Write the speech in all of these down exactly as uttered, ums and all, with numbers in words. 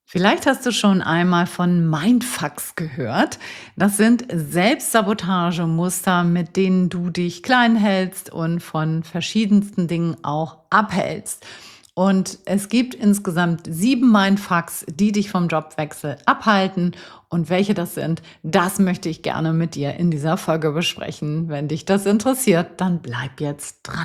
Vielleicht hast du schon einmal von Mindfucks gehört. Das sind Selbstsabotagemuster, mit denen du dich klein hältst und von verschiedensten Dingen auch abhältst. Und es gibt insgesamt sieben Mindfucks, die dich vom Jobwechsel abhalten. Und welche das sind, das möchte ich gerne mit dir in dieser Folge besprechen. Wenn dich das interessiert, dann bleib jetzt dran.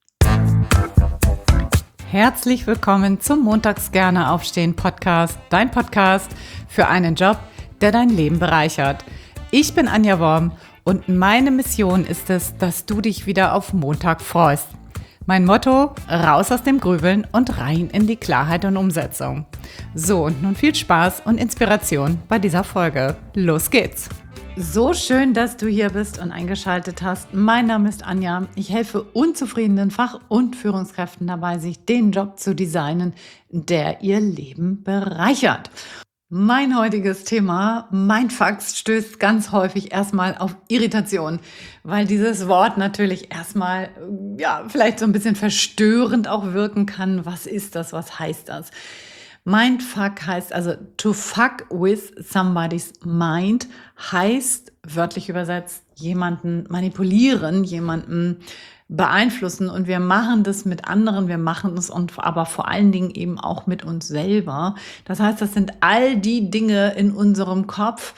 Herzlich willkommen zum Montags gerne aufstehen Podcast, dein Podcast für einen Job, der dein Leben bereichert. Ich bin Anja Worm und meine Mission ist es, dass du dich wieder auf Montag freust. Mein Motto: raus aus dem Grübeln und rein in die Klarheit und Umsetzung. So, und nun viel Spaß und Inspiration bei dieser Folge. Los geht's! So schön, dass du hier bist und eingeschaltet hast. Mein Name ist Anja. Ich helfe unzufriedenen Fach- und Führungskräften dabei, sich den Job zu designen, der ihr Leben bereichert. Mein heutiges Thema, Mindfucks, stößt ganz häufig erstmal auf Irritation, weil dieses Wort natürlich erstmal, ja, vielleicht so ein bisschen verstörend auch wirken kann. Was ist das? Was heißt das? Mindfuck heißt also to fuck with somebody's mind, heißt wörtlich übersetzt jemanden manipulieren, jemanden beeinflussen, und wir machen das mit anderen, wir machen es und aber vor allen Dingen eben auch mit uns selber. Das heißt, das sind all die Dinge in unserem Kopf,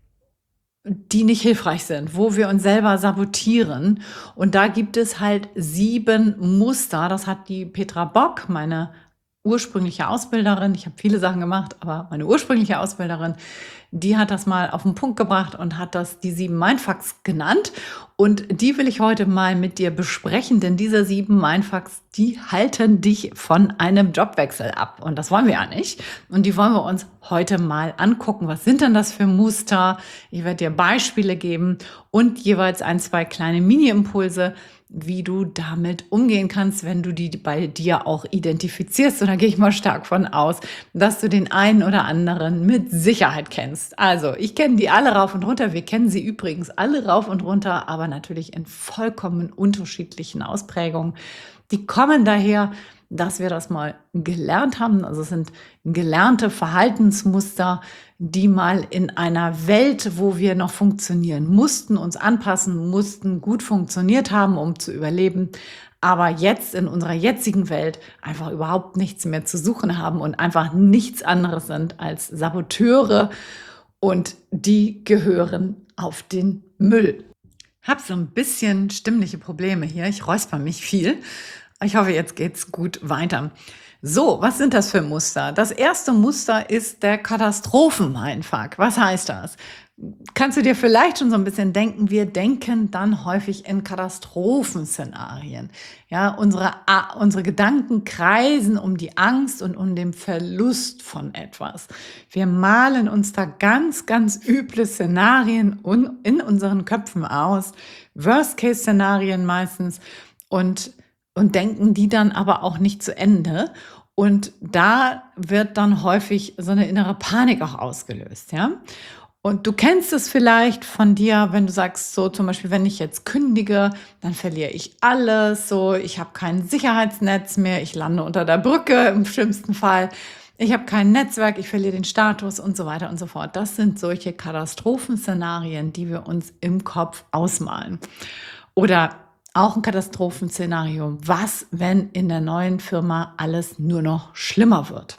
die nicht hilfreich sind, wo wir uns selber sabotieren. Und da gibt es halt sieben Muster. Das hat die Petra Bock, meine ursprüngliche Ausbilderin, ich habe viele Sachen gemacht, aber meine ursprüngliche Ausbilderin, die hat das mal auf den Punkt gebracht und hat das die sieben Mindfucks genannt. Und die will ich heute mal mit dir besprechen, denn diese sieben Mindfucks, die halten dich von einem Jobwechsel ab. Und das wollen wir ja nicht. Und die wollen wir uns heute mal angucken. Was sind denn das für Muster? Ich werde dir Beispiele geben und jeweils ein, zwei kleine Mini-Impulse, wie du damit umgehen kannst, wenn du die bei dir auch identifizierst. Und da gehe ich mal stark von aus, dass du den einen oder anderen mit Sicherheit kennst. Also, ich kenne die alle rauf und runter. Wir kennen sie übrigens alle rauf und runter, aber natürlich in vollkommen unterschiedlichen Ausprägungen. Die kommen daher, dass wir das mal gelernt haben. Also es sind gelernte Verhaltensmuster, die mal in einer Welt, wo wir noch funktionieren mussten, uns anpassen mussten, gut funktioniert haben, um zu überleben, aber jetzt in unserer jetzigen Welt einfach überhaupt nichts mehr zu suchen haben und einfach nichts anderes sind als Saboteure, und die gehören auf den Müll. Ich habe so ein bisschen stimmliche Probleme hier. Ich räusper mich viel. Ich hoffe, jetzt geht's gut weiter. So, was sind das für Muster? Das erste Muster ist der Katastrophen-Mindfuck. Was heißt das? Kannst du dir vielleicht schon so ein bisschen denken, wir denken dann häufig in Katastrophenszenarien. Ja, unsere, unsere Gedanken kreisen um die Angst und um den Verlust von etwas. Wir malen uns da ganz, ganz üble Szenarien in unseren Köpfen aus, Worst-Case-Szenarien meistens, und und denken die dann aber auch nicht zu Ende. Und da wird dann häufig so eine innere Panik auch ausgelöst, ja. Und du kennst es vielleicht von dir, wenn du sagst, so zum Beispiel, wenn ich jetzt kündige, dann verliere ich alles, so, ich habe kein Sicherheitsnetz mehr, ich lande unter der Brücke im schlimmsten Fall, ich habe kein Netzwerk, ich verliere den Status und so weiter und so fort. Das sind solche Katastrophenszenarien, die wir uns im Kopf ausmalen. Oder auch ein Katastrophenszenario. Was, wenn in der neuen Firma alles nur noch schlimmer wird?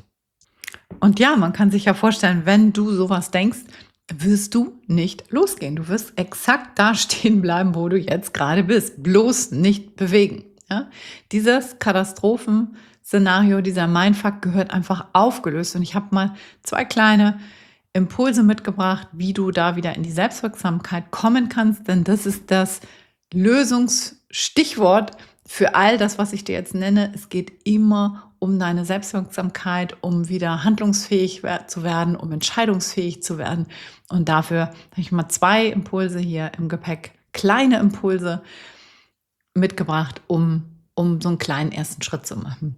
Und ja, man kann sich ja vorstellen, wenn du sowas denkst, wirst du nicht losgehen. Du wirst exakt da stehen bleiben, wo du jetzt gerade bist. Bloß nicht bewegen. Ja? Dieses Katastrophenszenario, dieser Mindfuck gehört einfach aufgelöst. Und ich habe mal zwei kleine Impulse mitgebracht, wie du da wieder in die Selbstwirksamkeit kommen kannst. Denn das ist das Lösungsstichwort für all das, was ich dir jetzt nenne. Es geht immer um deine Selbstwirksamkeit, um wieder handlungsfähig zu werden, um entscheidungsfähig zu werden. Und dafür habe ich mal zwei Impulse hier im Gepäck, kleine Impulse mitgebracht, um, um so einen kleinen ersten Schritt zu machen.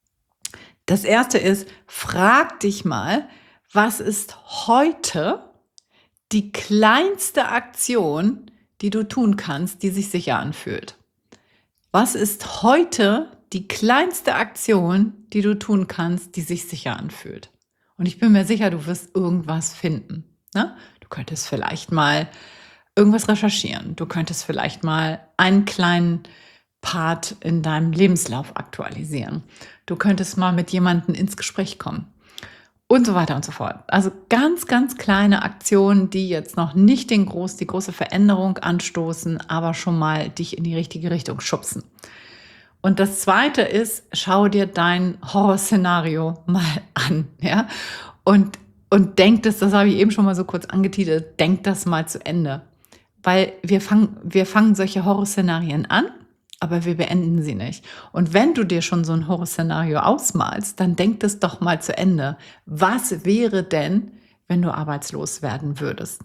Das erste ist, frag dich mal, was ist heute die kleinste Aktion, die du tun kannst, die sich sicher anfühlt? Was ist heute die kleinste Aktion, die du tun kannst, die sich sicher anfühlt? Und ich bin mir sicher, du wirst irgendwas finden. Ne? Du könntest vielleicht mal irgendwas recherchieren. Du könntest vielleicht mal einen kleinen Part in deinem Lebenslauf aktualisieren. Du könntest mal mit jemandem ins Gespräch kommen. Und so weiter und so fort. Also ganz, ganz kleine Aktionen, die jetzt noch nicht den groß, die große Veränderung anstoßen, aber schon mal dich in die richtige Richtung schubsen. Und das Zweite ist, schau dir dein Horrorszenario mal an, ja, und, und denk das, das habe ich eben schon mal so kurz angetitelt, denk das mal zu Ende. Weil wir fangen, wir fangen solche Horrorszenarien an, aber wir beenden sie nicht. Und wenn du dir schon so ein Horrorszenario ausmalst, dann denk das doch mal zu Ende. Was wäre denn, wenn du arbeitslos werden würdest?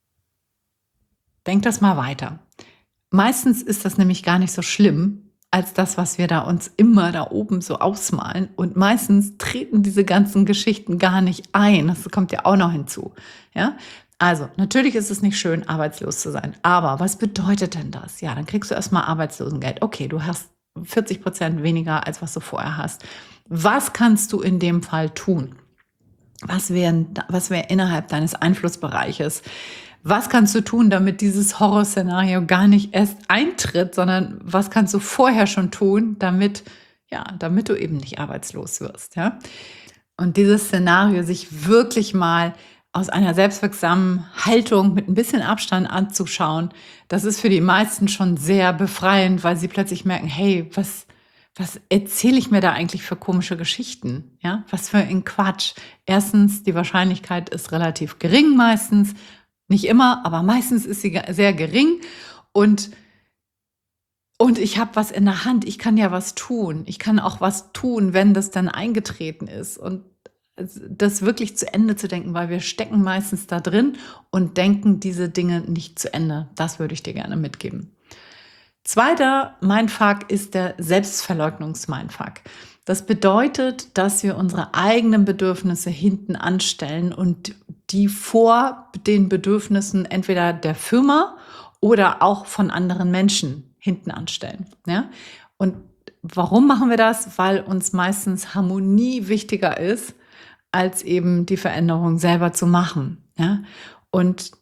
Denk das mal weiter. Meistens ist das nämlich gar nicht so schlimm, als das, was wir da uns immer da oben so ausmalen. Und meistens treten diese ganzen Geschichten gar nicht ein. Das kommt ja auch noch hinzu. Ja? Also, natürlich ist es nicht schön, arbeitslos zu sein. Aber was bedeutet denn das? Ja, dann kriegst du erstmal Arbeitslosengeld. Okay, du hast vierzig Prozent weniger, als was du vorher hast. Was kannst du in dem Fall tun? Was wäre was wär innerhalb deines Einflussbereiches? Was kannst du tun, damit dieses Horrorszenario gar nicht erst eintritt, sondern was kannst du vorher schon tun, damit, ja, damit du eben nicht arbeitslos wirst? Ja? Und dieses Szenario sich wirklich mal aus einer selbstwirksamen Haltung mit ein bisschen Abstand anzuschauen, das ist für die meisten schon sehr befreiend, weil sie plötzlich merken, hey, was, was erzähle ich mir da eigentlich für komische Geschichten? Ja, was für ein Quatsch. Erstens, die Wahrscheinlichkeit ist relativ gering meistens, nicht immer, aber meistens ist sie sehr gering und Und ich habe was in der Hand, ich kann ja was tun. Ich kann auch was tun, wenn das dann eingetreten ist. Und das wirklich zu Ende zu denken, weil wir stecken meistens da drin und denken diese Dinge nicht zu Ende. Das würde ich dir gerne mitgeben. Zweiter Mindfuck ist der Selbstverleugnungs-Mindfuck. Das bedeutet, dass wir unsere eigenen Bedürfnisse hinten anstellen und die vor den Bedürfnissen entweder der Firma oder auch von anderen Menschen hinten anstellen. Ja? Und warum machen wir das? Weil uns meistens Harmonie wichtiger ist, als eben die Veränderung selber zu machen. Ja? Und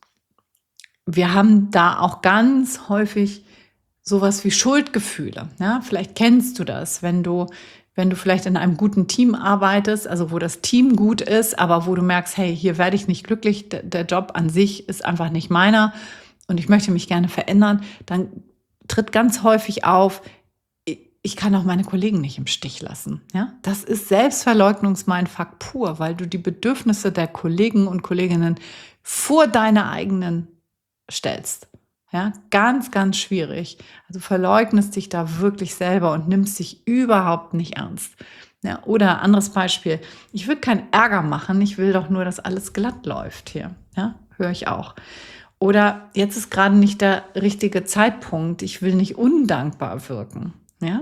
wir haben da auch ganz häufig sowas wie Schuldgefühle. Ja? Vielleicht kennst du das, wenn du, wenn du vielleicht in einem guten Team arbeitest, also wo das Team gut ist, aber wo du merkst, hey, hier werde ich nicht glücklich, der Job an sich ist einfach nicht meiner und ich möchte mich gerne verändern, dann tritt ganz häufig auf, ich kann auch meine Kollegen nicht im Stich lassen. Ja? Das ist Selbstverleugnungs-Mindfuck pur, weil du die Bedürfnisse der Kollegen und Kolleginnen vor deine eigenen stellst. Ja? Ganz, ganz schwierig. Also verleugnest dich da wirklich selber und nimmst dich überhaupt nicht ernst. Ja? Oder anderes Beispiel, ich würde keinen Ärger machen, ich will doch nur, dass alles glatt läuft hier. Ja? Höre ich auch. Oder jetzt ist gerade nicht der richtige Zeitpunkt, ich will nicht undankbar wirken. Ja,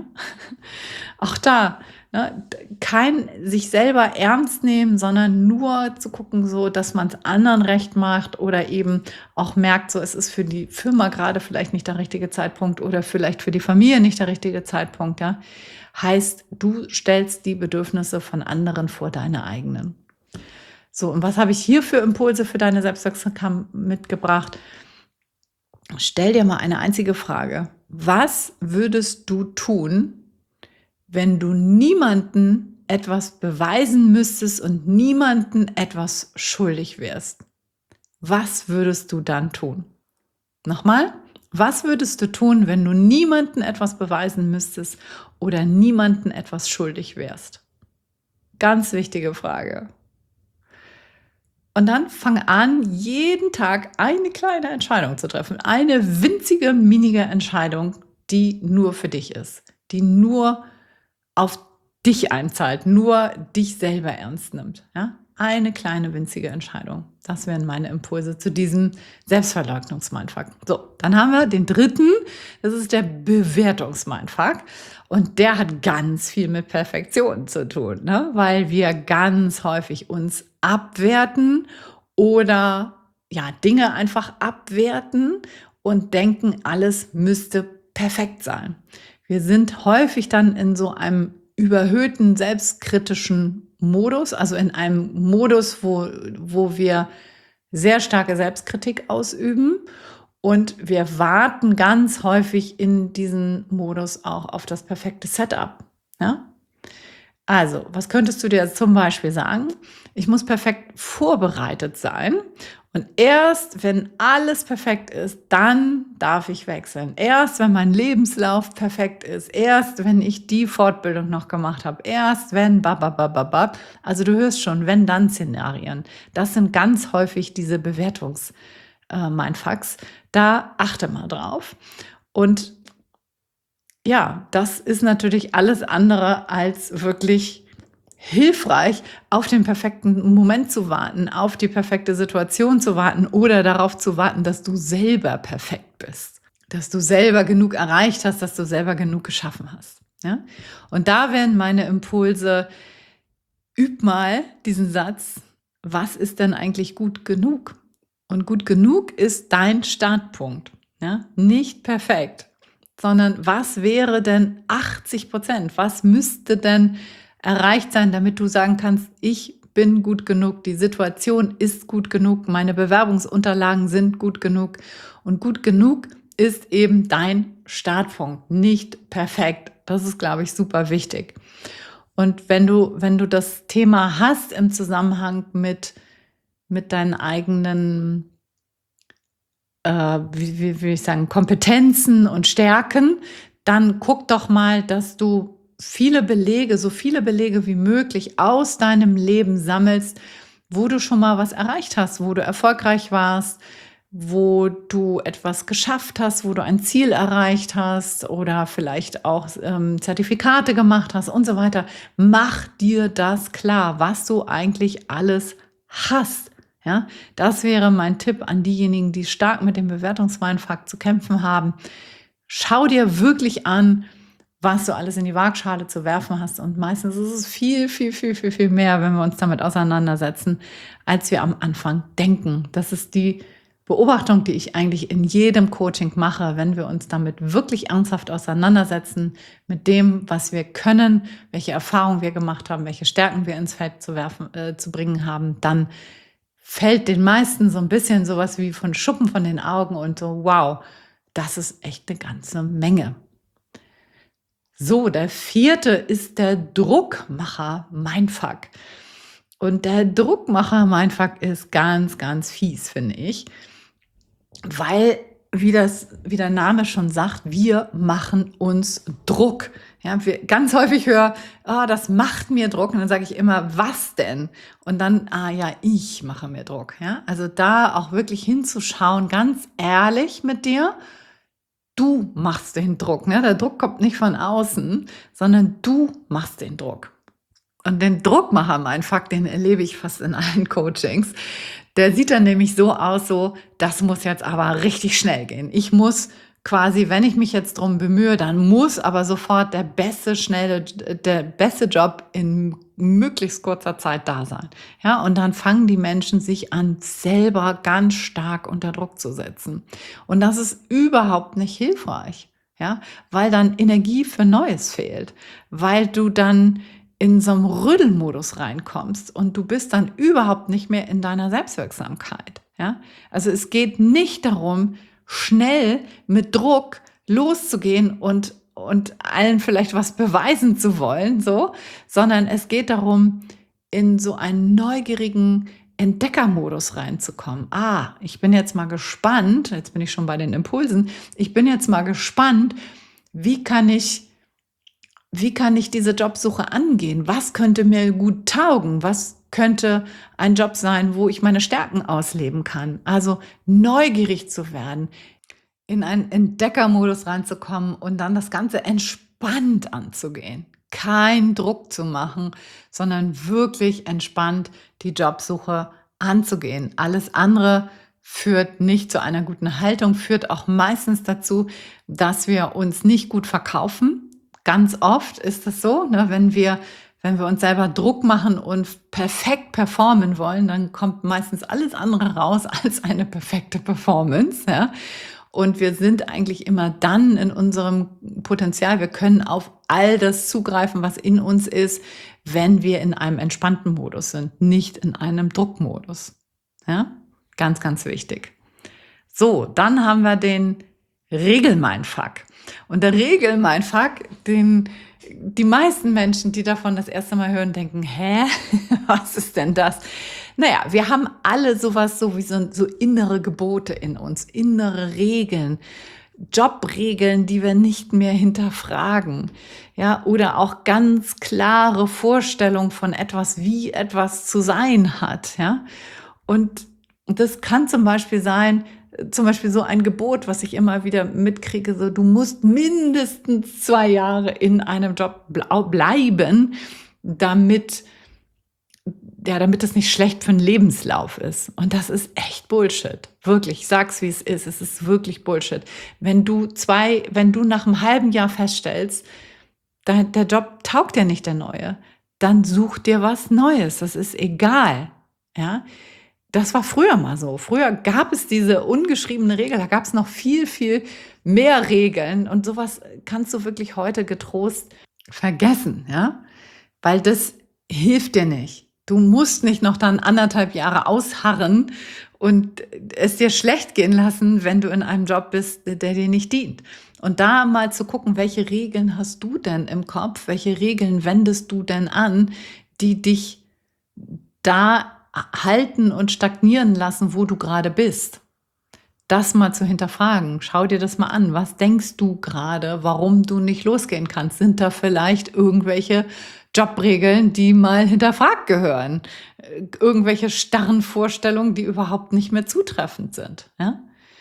auch da, ne, kein sich selber ernst nehmen, sondern nur zu gucken, so, dass man es anderen recht macht oder eben auch merkt, so, es ist für die Firma gerade vielleicht nicht der richtige Zeitpunkt oder vielleicht für die Familie nicht der richtige Zeitpunkt, ja, heißt, du stellst die Bedürfnisse von anderen vor deine eigenen. So, und was habe ich hier für Impulse für deine Selbstwirksamkeit mitgebracht? Stell dir mal eine einzige Frage. Was würdest du tun, wenn du niemanden etwas beweisen müsstest und niemanden etwas schuldig wärst? Was würdest du dann tun? Nochmal, was würdest du tun, wenn du niemanden etwas beweisen müsstest oder niemanden etwas schuldig wärst? Ganz wichtige Frage. Und dann fang an, jeden Tag eine kleine Entscheidung zu treffen. Eine winzige, minige Entscheidung, die nur für dich ist. Die nur auf dich einzahlt, nur dich selber ernst nimmt. Ja? Eine kleine, winzige Entscheidung. Das wären meine Impulse zu diesem Selbstverleugnungs-Mindfuck. So, dann haben wir den dritten. Das ist der Bewertungs-Mindfuck. Und der hat ganz viel mit Perfektion zu tun, ne? Weil wir ganz häufig uns abwerten oder ja, Dinge einfach abwerten und denken, alles müsste perfekt sein. Wir sind häufig dann in so einem überhöhten, selbstkritischen Modus, also in einem Modus, wo, wo wir sehr starke Selbstkritik ausüben. Und wir warten ganz häufig in diesem Modus auch auf das perfekte Setup. Ja? Also, was könntest du dir zum Beispiel sagen? Ich muss perfekt vorbereitet sein. Und erst, wenn alles perfekt ist, dann darf ich wechseln. Erst, wenn mein Lebenslauf perfekt ist. Erst, wenn ich die Fortbildung noch gemacht habe. Erst, wenn, bababababab. Also du hörst schon, wenn-dann-Szenarien. Das sind ganz häufig diese Bewertungs-Mindfucks. Da achte mal drauf. Und ja, das ist natürlich alles andere als wirklich hilfreich, auf den perfekten Moment zu warten, auf die perfekte Situation zu warten oder darauf zu warten, dass du selber perfekt bist, dass du selber genug erreicht hast, dass du selber genug geschaffen hast. Ja? Und da wären meine Impulse, üb mal diesen Satz, was ist denn eigentlich gut genug? Und gut genug ist dein Startpunkt, ja? Nicht perfekt, sondern was wäre denn achtzig Prozent? Was müsste denn erreicht sein, damit du sagen kannst, ich bin gut genug, die Situation ist gut genug, meine Bewerbungsunterlagen sind gut genug. Und gut genug ist eben dein Startpunkt, nicht perfekt. Das ist, glaube ich, super wichtig. Und wenn du, wenn du das Thema hast im Zusammenhang mit, mit deinen eigenen äh, wie, wie will ich sagen, Kompetenzen und Stärken, dann guck doch mal, dass du viele Belege, so viele Belege wie möglich aus deinem Leben sammelst, wo du schon mal was erreicht hast, wo du erfolgreich warst, wo du etwas geschafft hast, wo du ein Ziel erreicht hast oder vielleicht auch ähm, Zertifikate gemacht hast und so weiter. Mach dir das klar, was du eigentlich alles hast. Ja, das wäre mein Tipp an diejenigen, die stark mit dem Bewertungsmindfuck zu kämpfen haben. Schau dir wirklich an, was du alles in die Waagschale zu werfen hast. Und meistens ist es viel, viel, viel, viel, viel mehr, wenn wir uns damit auseinandersetzen, als wir am Anfang denken. Das ist die Beobachtung, die ich eigentlich in jedem Coaching mache, wenn wir uns damit wirklich ernsthaft auseinandersetzen, mit dem, was wir können, welche Erfahrungen wir gemacht haben, welche Stärken wir ins Feld zu werfen, äh, zu bringen haben, dann fällt den meisten so ein bisschen sowas wie von Schuppen von den Augen und so, wow, das ist echt eine ganze Menge. So, der vierte ist der Druckmacher-Mindfuck. Und der Druckmacher-Mindfuck ist ganz, ganz fies, finde ich. Weil, wie, das, wie der Name schon sagt, wir machen uns Druck. Ja, wir ganz häufig hören, ah, das macht mir Druck. Und dann sage ich immer, was denn? Und dann, ah ja, ich mache mir Druck. Ja? Also da auch wirklich hinzuschauen, ganz ehrlich mit dir. Du machst den Druck. Ne? Der Druck kommt nicht von außen, sondern du machst den Druck. Und den Druckmacher-Mindfuck, den erlebe ich fast in allen Coachings. Der sieht dann nämlich so aus, so, das muss jetzt aber richtig schnell gehen. Ich muss quasi, wenn ich mich jetzt drum bemühe, dann muss aber sofort der beste, schnelle, der beste Job in möglichst kurzer Zeit da sein. Ja, und dann fangen die Menschen sich an, selber ganz stark unter Druck zu setzen. Und das ist überhaupt nicht hilfreich. Ja, weil dann Energie für Neues fehlt, weil du dann in so einem Rüttelmodus reinkommst und du bist dann überhaupt nicht mehr in deiner Selbstwirksamkeit. Ja? Also es geht nicht darum, schnell mit Druck loszugehen und, und allen vielleicht was beweisen zu wollen, so, sondern es geht darum, in so einen neugierigen Entdeckermodus reinzukommen. Ah, ich bin jetzt mal gespannt, jetzt bin ich schon bei den Impulsen, ich bin jetzt mal gespannt, wie kann ich Wie kann ich diese Jobsuche angehen? Was könnte mir gut taugen? Was könnte ein Job sein, wo ich meine Stärken ausleben kann? Also neugierig zu werden, in einen Entdeckermodus reinzukommen und dann das Ganze entspannt anzugehen. Kein Druck zu machen, sondern wirklich entspannt die Jobsuche anzugehen. Alles andere führt nicht zu einer guten Haltung, führt auch meistens dazu, dass wir uns nicht gut verkaufen. Ganz oft ist es so, ne, wenn wir, wenn wir uns selber Druck machen und perfekt performen wollen, dann kommt meistens alles andere raus als eine perfekte Performance. Ja? Und wir sind eigentlich immer dann in unserem Potenzial, wir können auf all das zugreifen, was in uns ist, wenn wir in einem entspannten Modus sind, nicht in einem Druckmodus. Ja, ganz, ganz wichtig. So, dann haben wir den Regel-Mindfuck. Und der Regel-Mindfuck, den die meisten Menschen, die davon das erste Mal hören, denken, hä, was ist denn das? Naja, wir haben alle sowas, so wie so, so innere Gebote in uns, innere Regeln, Jobregeln, die wir nicht mehr hinterfragen, ja, oder auch ganz klare Vorstellungen von etwas, wie etwas zu sein hat, ja. Und das kann zum Beispiel sein, zum Beispiel so ein Gebot, was ich immer wieder mitkriege, so du musst mindestens zwei Jahre in einem Job bleiben, damit, ja, damit es nicht schlecht für den Lebenslauf ist. Und das ist echt Bullshit. Wirklich, ich sag's, wie es ist. Es ist wirklich Bullshit. Wenn du zwei, wenn du nach einem halben Jahr feststellst, der, der Job taugt dir nicht, der neue, dann such dir was Neues. Das ist egal, ja. Das war früher mal so. Früher gab es diese ungeschriebene Regel, da gab es noch viel, viel mehr Regeln und sowas kannst du wirklich heute getrost vergessen, ja, weil das hilft dir nicht. Du musst nicht noch dann anderthalb Jahre ausharren und es dir schlecht gehen lassen, wenn du in einem Job bist, der dir nicht dient. Und da mal zu gucken, welche Regeln hast du denn im Kopf, welche Regeln wendest du denn an, die dich da halten und stagnieren lassen, wo du gerade bist. Das mal zu hinterfragen. Schau dir das mal an. Was denkst du gerade, warum du nicht losgehen kannst? Sind da vielleicht irgendwelche Jobregeln, die mal hinterfragt gehören? Irgendwelche starren Vorstellungen, die überhaupt nicht mehr zutreffend sind? Ja?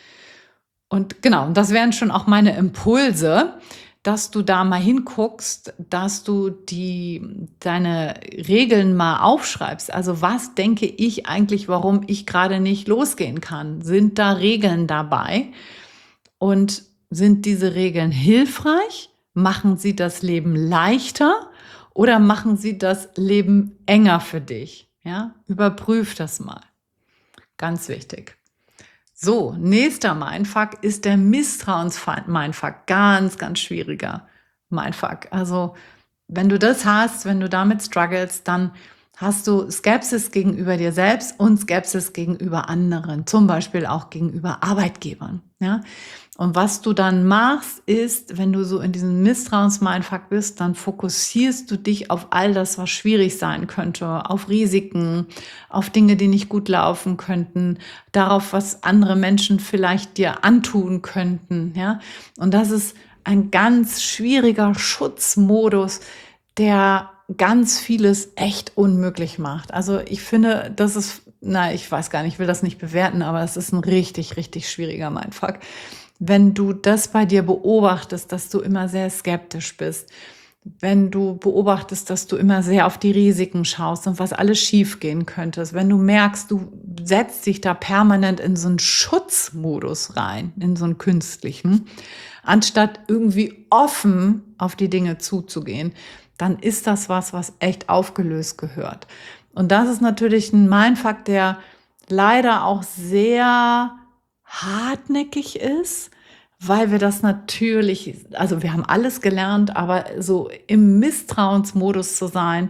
Und genau, das wären schon auch meine Impulse, dass du da mal hinguckst, dass du die, deine Regeln mal aufschreibst. Also was denke ich eigentlich, warum ich gerade nicht losgehen kann? Sind da Regeln dabei? Und sind diese Regeln hilfreich? Machen sie das Leben leichter oder machen sie das Leben enger für dich? Ja? Überprüf das mal. Ganz wichtig. So, nächster Mindfuck ist der Misstrauens-Mindfuck. Ganz, ganz schwieriger Mindfuck. Also, wenn du das hast, wenn du damit struggles, dann hast du Skepsis gegenüber dir selbst und Skepsis gegenüber anderen, zum Beispiel auch gegenüber Arbeitgebern. Ja? Und was du dann machst, ist, wenn du so in diesem Misstrauens-Mindfuck bist, dann fokussierst du dich auf all das, was schwierig sein könnte, auf Risiken, auf Dinge, die nicht gut laufen könnten, darauf, was andere Menschen vielleicht dir antun könnten. Ja? Und das ist ein ganz schwieriger Schutzmodus, der ganz vieles echt unmöglich macht. Also ich finde, das ist, na, ich weiß gar nicht, ich will das nicht bewerten, aber es ist ein richtig, richtig schwieriger Mindfuck. Wenn du das bei dir beobachtest, dass du immer sehr skeptisch bist, wenn du beobachtest, dass du immer sehr auf die Risiken schaust und was alles schief gehen könnte, wenn du merkst, du setzt dich da permanent in so einen Schutzmodus rein, in so einen künstlichen, anstatt irgendwie offen auf die Dinge zuzugehen, dann ist das was, was echt aufgelöst gehört. Und das ist natürlich ein Mindfuck, der leider auch sehr hartnäckig ist, weil wir das natürlich, also wir haben alles gelernt, aber so im Misstrauensmodus zu sein,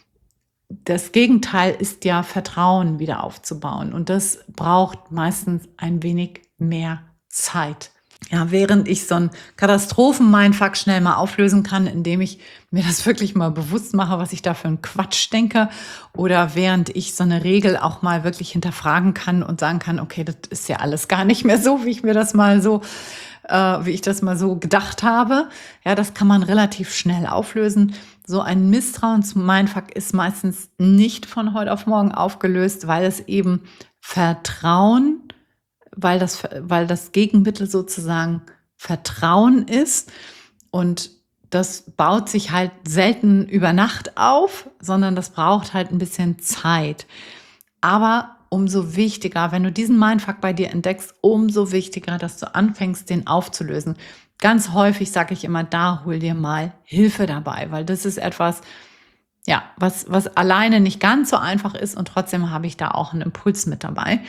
das Gegenteil ist ja Vertrauen wieder aufzubauen. Und das braucht meistens ein wenig mehr Zeit. Ja, während ich so einen Katastrophen-Mindfuck schnell mal auflösen kann, indem ich mir das wirklich mal bewusst mache, was ich da für einen Quatsch denke, oder während ich so eine Regel auch mal wirklich hinterfragen kann und sagen kann, okay, das ist ja alles gar nicht mehr so, wie ich mir das mal so, äh, wie ich das mal so gedacht habe. Ja, das kann man relativ schnell auflösen. So ein Misstrauens-Mindfuck ist meistens nicht von heute auf morgen aufgelöst, weil es eben Vertrauen weil das, weil das Gegenmittel sozusagen Vertrauen ist, und das baut sich halt selten über Nacht auf, sondern das braucht halt ein bisschen Zeit. Aber umso wichtiger, wenn du diesen Mindfuck bei dir entdeckst, umso wichtiger, dass du anfängst, den aufzulösen. Ganz häufig sage ich immer, da hol dir mal Hilfe dabei, weil das ist etwas, ja, was, was alleine nicht ganz so einfach ist, und trotzdem habe ich da auch einen Impuls mit dabei.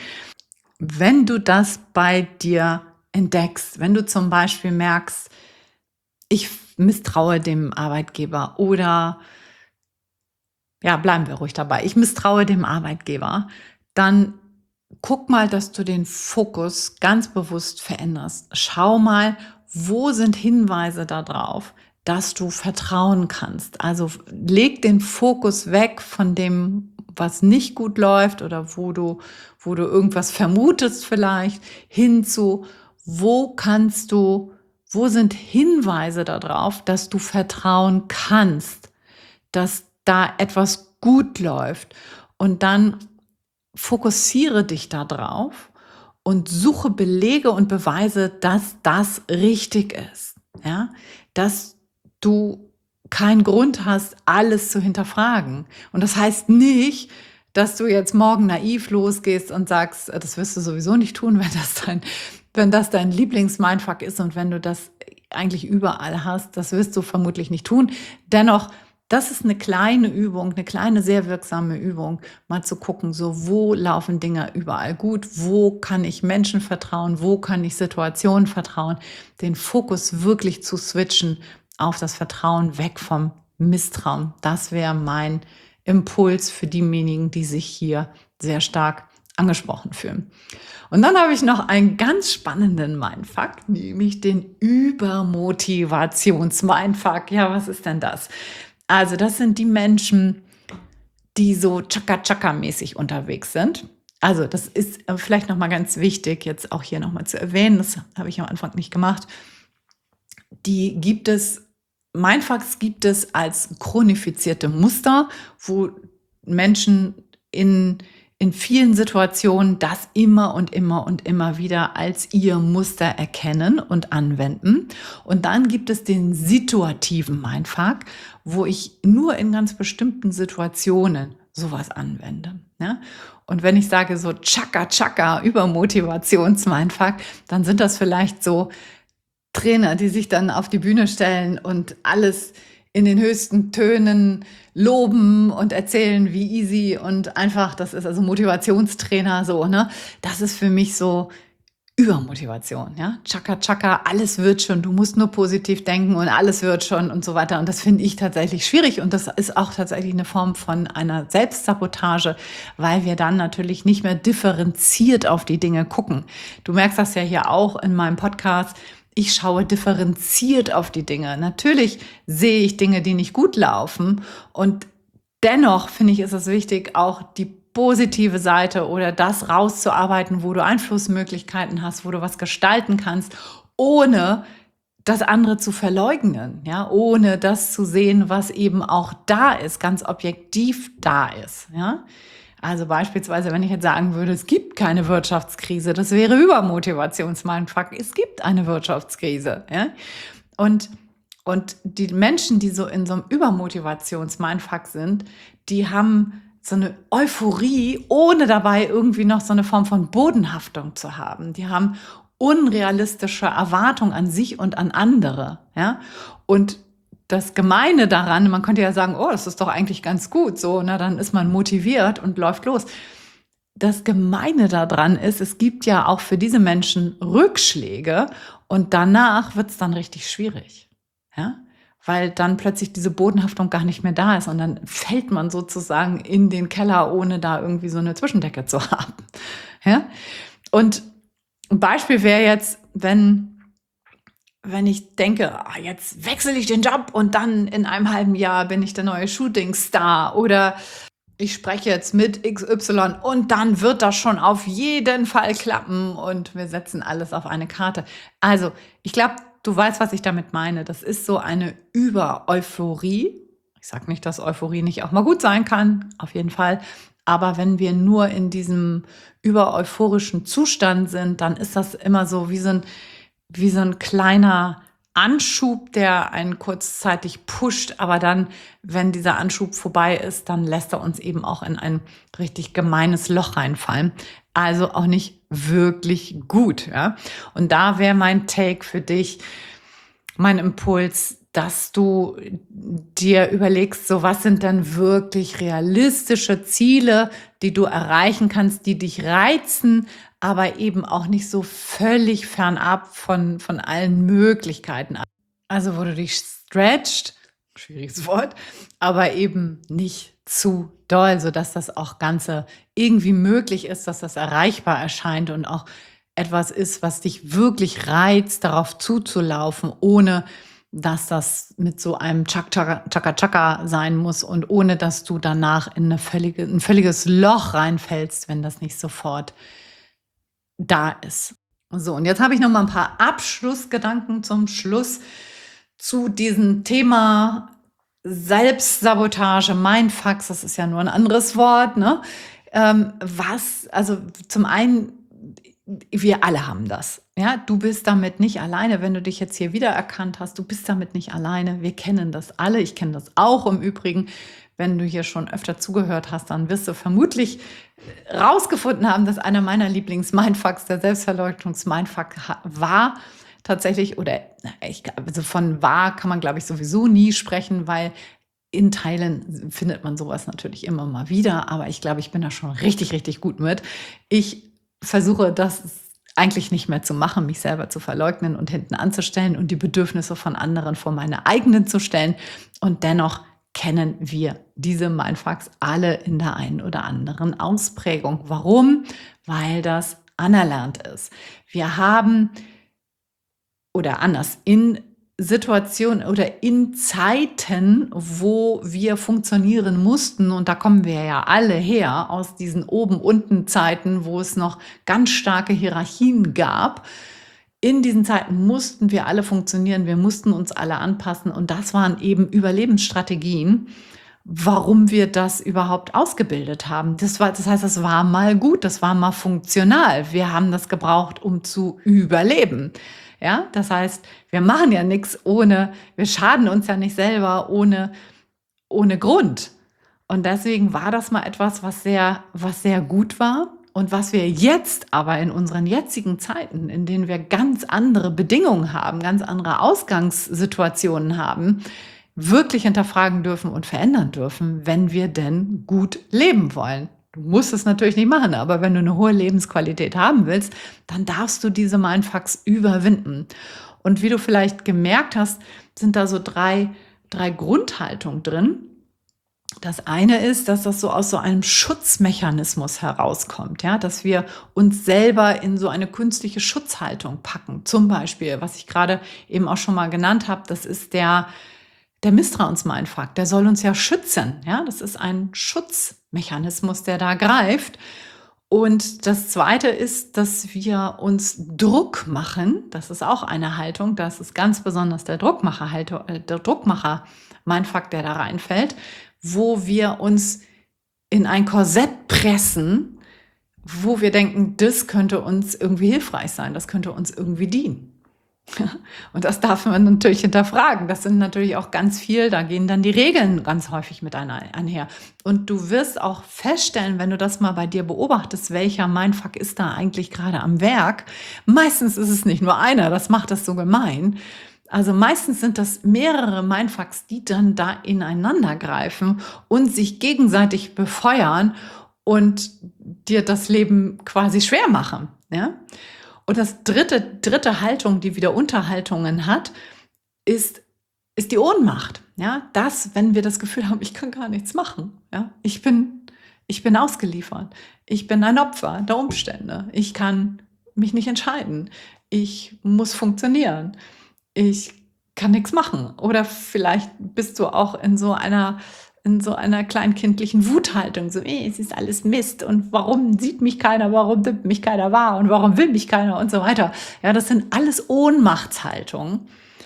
Wenn du das bei dir entdeckst, wenn du zum Beispiel merkst, ich misstraue dem Arbeitgeber oder ja, bleiben wir ruhig dabei. Ich misstraue dem Arbeitgeber. Dann guck mal, dass du den Fokus ganz bewusst veränderst. Schau mal, wo sind Hinweise darauf, dass du vertrauen kannst. Also leg den Fokus weg von dem, was nicht gut läuft oder wo du, wo du irgendwas vermutest vielleicht, hin zu, wo kannst du, wo sind Hinweise darauf, dass du vertrauen kannst, dass da etwas gut läuft. Und dann fokussiere dich da drauf und suche Belege und Beweise, dass das richtig ist. Ja? Dass du keinen Grund hast, alles zu hinterfragen. Und das heißt nicht, dass du jetzt morgen naiv losgehst und sagst, das wirst du sowieso nicht tun, wenn das dein, wenn das dein Lieblings-Mindfuck ist und wenn du das eigentlich überall hast, das wirst du vermutlich nicht tun. Dennoch, das ist eine kleine Übung, eine kleine, sehr wirksame Übung, mal zu gucken, so wo laufen Dinge überall gut, wo kann ich Menschen vertrauen, wo kann ich Situationen vertrauen, den Fokus wirklich zu switchen auf das Vertrauen, weg vom Misstrauen. Das wäre mein Impuls für diejenigen, die sich hier sehr stark angesprochen fühlen. Und dann habe ich noch einen ganz spannenden Mindfuck, nämlich den Übermotivations-Mindfuck. Ja, was ist denn das? Also das sind die Menschen, die so Chaka-Chaka-mäßig unterwegs sind. Also das ist vielleicht nochmal ganz wichtig, jetzt auch hier nochmal zu erwähnen, das habe ich am Anfang nicht gemacht. Die gibt es, Mindfucks gibt es als chronifizierte Muster, wo Menschen in, in vielen Situationen das immer und immer und immer wieder als ihr Muster erkennen und anwenden. Und dann gibt es den situativen Mindfuck, wo ich nur in ganz bestimmten Situationen sowas anwende. Ja? Und wenn ich sage so Chaka Chaka Übermotivations-Mindfuck, dann sind das vielleicht so Trainer, die sich dann auf die Bühne stellen und alles in den höchsten Tönen loben und erzählen, wie easy und einfach das ist, also Motivationstrainer so, ne? Das ist für mich so Übermotivation, ja? Chaka Chaka, alles wird schon, du musst nur positiv denken und alles wird schon und so weiter. Und das finde ich tatsächlich schwierig und das ist auch tatsächlich eine Form von einer Selbstsabotage, weil wir dann natürlich nicht mehr differenziert auf die Dinge gucken. Du merkst das ja hier auch in meinem Podcast. Ich schaue differenziert auf die Dinge. Natürlich sehe ich Dinge, die nicht gut laufen. Und dennoch finde ich, ist es wichtig, auch die positive Seite oder das rauszuarbeiten, wo du Einflussmöglichkeiten hast, wo du was gestalten kannst, ohne das andere zu verleugnen, ja, ohne das zu sehen, was eben auch da ist, ganz objektiv da ist, ja. Also beispielsweise, wenn ich jetzt sagen würde, es gibt keine Wirtschaftskrise, das wäre Übermotivations-Mindfuck. Es gibt eine Wirtschaftskrise. Ja? Und, und die Menschen, die so in so einem Übermotivations-Mindfuck sind, die haben so eine Euphorie, ohne dabei irgendwie noch so eine Form von Bodenhaftung zu haben. Die haben unrealistische Erwartungen an sich und an andere. Ja? Und das Gemeine daran, man könnte ja sagen, oh, das ist doch eigentlich ganz gut, so, na, dann ist man motiviert und läuft los. Das Gemeine daran ist, es gibt ja auch für diese Menschen Rückschläge und danach wird es dann richtig schwierig, ja, weil dann plötzlich diese Bodenhaftung gar nicht mehr da ist und dann fällt man sozusagen in den Keller, ohne da irgendwie so eine Zwischendecke zu haben, ja. Und ein Beispiel wäre jetzt, wenn Wenn ich denke, ah, jetzt wechsle ich den Job und dann in einem halben Jahr bin ich der neue Shootingstar oder ich spreche jetzt mit X Y und dann wird das schon auf jeden Fall klappen und wir setzen alles auf eine Karte. Also ich glaube, du weißt, was ich damit meine. Das ist so eine Über-Euphorie. Ich sage nicht, dass Euphorie nicht auch mal gut sein kann, auf jeden Fall. Aber wenn wir nur in diesem über-euphorischen Zustand sind, dann ist das immer so wie so ein wie so ein kleiner Anschub, der einen kurzzeitig pusht, aber dann, wenn dieser Anschub vorbei ist, dann lässt er uns eben auch in ein richtig gemeines Loch reinfallen. Also auch nicht wirklich gut, ja. Und da wäre mein Take für dich, mein Impuls, dass du dir überlegst, so was sind denn wirklich realistische Ziele, die du erreichen kannst, die dich reizen, aber eben auch nicht so völlig fernab von, von allen Möglichkeiten. Also wo du dich stretcht, schwieriges Wort, aber eben nicht zu doll, sodass das auch Ganze irgendwie möglich ist, dass das erreichbar erscheint und auch etwas ist, was dich wirklich reizt, darauf zuzulaufen, ohne dass das mit so einem Chaka-Chaka sein muss und ohne dass du danach in eine völlige, ein völliges Loch reinfällst, wenn das nicht sofort da ist. So, und jetzt habe ich noch mal ein paar Abschlussgedanken zum Schluss zu diesem Thema Selbstsabotage, Mindfucks, das ist ja nur ein anderes Wort, ne? Ähm, was, also zum einen, wir alle haben das. Ja, du bist damit nicht alleine, wenn du dich jetzt hier wiedererkannt hast. Du bist damit nicht alleine. Wir kennen das alle. Ich kenne das auch im Übrigen. Wenn du hier schon öfter zugehört hast, dann wirst du vermutlich rausgefunden haben, dass einer meiner Lieblings-Mindfucks der Selbstverleugnungs-Mindfuck war. Tatsächlich, oder ich, also von war kann man, glaube ich, sowieso nie sprechen, weil in Teilen findet man sowas natürlich immer mal wieder. Aber ich glaube, ich bin da schon richtig, richtig gut mit. Ich versuche das eigentlich nicht mehr zu machen, mich selber zu verleugnen und hinten anzustellen und die Bedürfnisse von anderen vor meine eigenen zu stellen. Und dennoch kennen wir diese Mindfucks alle in der einen oder anderen Ausprägung. Warum? Weil das anerlernt ist. Wir haben, oder anders, in Situationen oder in Zeiten, wo wir funktionieren mussten, und da kommen wir ja alle her, aus diesen Oben-Unten-Zeiten, wo es noch ganz starke Hierarchien gab. In diesen Zeiten mussten wir alle funktionieren, wir mussten uns alle anpassen und das waren eben Überlebensstrategien, warum wir das überhaupt ausgebildet haben. Das war, das heißt, das war mal gut, das war mal funktional. Wir haben das gebraucht, um zu überleben. Ja, das heißt, wir machen ja nichts ohne, wir schaden uns ja nicht selber ohne, ohne Grund. Und deswegen war das mal etwas, was sehr, was sehr gut war. Und was wir jetzt aber in unseren jetzigen Zeiten, in denen wir ganz andere Bedingungen haben, ganz andere Ausgangssituationen haben, wirklich hinterfragen dürfen und verändern dürfen, wenn wir denn gut leben wollen. Du musst es natürlich nicht machen, aber wenn du eine hohe Lebensqualität haben willst, dann darfst du diese Mindfucks überwinden. Und wie du vielleicht gemerkt hast, sind da so drei, drei Grundhaltungen drin. Das eine ist, dass das so aus so einem Schutzmechanismus herauskommt, ja, dass wir uns selber in so eine künstliche Schutzhaltung packen. Zum Beispiel, was ich gerade eben auch schon mal genannt habe, das ist der, der Misstrauensmindfuck. Der soll uns ja schützen, ja, das ist ein Schutzmechanismus, der da greift. Und das zweite ist, dass wir uns Druck machen. Das ist auch eine Haltung. Das ist ganz besonders der Druckmacher, der Druckmacher-Mindfuck, der da reinfällt, wo wir uns in ein Korsett pressen, wo wir denken, das könnte uns irgendwie hilfreich sein, das könnte uns irgendwie dienen. Und das darf man natürlich hinterfragen. Das sind natürlich auch ganz viel, da gehen dann die Regeln ganz häufig mit einher. Und du wirst auch feststellen, wenn du das mal bei dir beobachtest, welcher Mindfuck ist da eigentlich gerade am Werk. Meistens ist es nicht nur einer, das macht das so gemein. Also meistens sind das mehrere Mindfucks, die dann da ineinander greifen und sich gegenseitig befeuern und dir das Leben quasi schwer machen. Ja? Und das dritte, dritte Haltung, die wieder Unterhaltungen hat, ist, ist die Ohnmacht. Ja? Das, wenn wir das Gefühl haben, ich kann gar nichts machen. Ja? Ich bin, ich bin ausgeliefert. Ich bin ein Opfer der Umstände. Ich kann mich nicht entscheiden. Ich muss funktionieren. Ich kann nichts machen. Oder vielleicht bist du auch in so einer, in so einer kleinkindlichen Wuthaltung. So, ey, es ist alles Mist und warum sieht mich keiner, warum nimmt mich keiner wahr und warum will mich keiner und so weiter. Ja, das sind alles Ohnmachtshaltungen.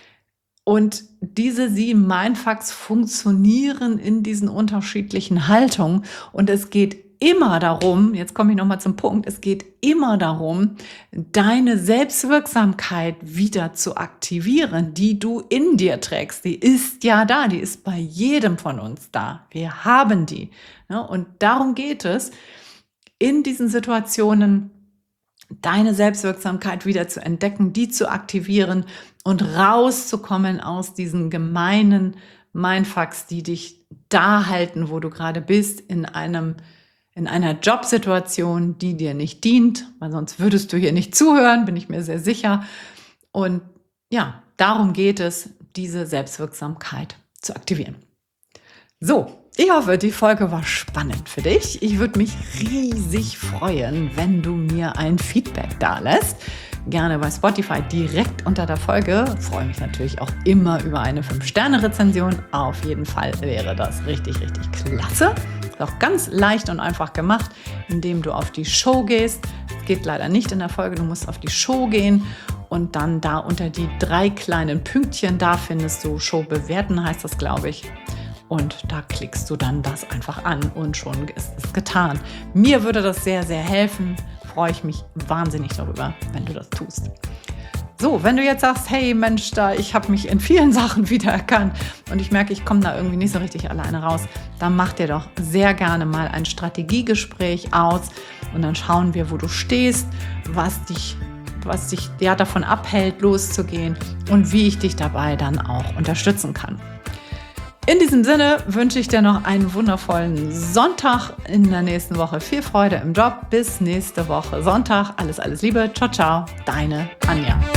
Und diese sieben Mindfucks funktionieren in diesen unterschiedlichen Haltungen. Und es geht immer darum, jetzt komme ich nochmal zum Punkt, es geht immer darum, deine Selbstwirksamkeit wieder zu aktivieren, die du in dir trägst. Die ist ja da, die ist bei jedem von uns da. Wir haben die. Und darum geht es, in diesen Situationen deine Selbstwirksamkeit wieder zu entdecken, die zu aktivieren und rauszukommen aus diesen gemeinen Mindfucks, die dich da halten, wo du gerade bist, in einem in einer Jobsituation, die dir nicht dient, weil sonst würdest du hier nicht zuhören, bin ich mir sehr sicher. Und ja, darum geht es, diese Selbstwirksamkeit zu aktivieren. So, ich hoffe, die Folge war spannend für dich. Ich würde mich riesig freuen, wenn du mir ein Feedback dalässt. Gerne bei Spotify direkt unter der Folge. Ich freue mich natürlich auch immer über eine fünf Sterne Rezension. Auf jeden Fall wäre das richtig, richtig klasse. Ist auch ganz leicht und einfach gemacht, indem du auf die Show gehst. Das geht leider nicht in der Folge, du musst auf die Show gehen und dann da unter die drei kleinen Pünktchen, da findest du Show bewerten, heißt das, glaube ich. Und da klickst du dann das einfach an und schon ist es getan. Mir würde das sehr, sehr helfen. Freue ich mich wahnsinnig darüber, wenn du das tust. So, wenn du jetzt sagst, hey Mensch, da ich habe mich in vielen Sachen wiedererkannt und ich merke, ich komme da irgendwie nicht so richtig alleine raus, dann mach dir doch sehr gerne mal ein Strategiegespräch aus und dann schauen wir, wo du stehst, was dich, was dich ja, davon abhält, loszugehen und wie ich dich dabei dann auch unterstützen kann. In diesem Sinne wünsche ich dir noch einen wundervollen Sonntag in der nächsten Woche. Viel Freude im Job. Bis nächste Woche Sonntag. Alles, alles Liebe. Ciao, ciao. Deine Anja.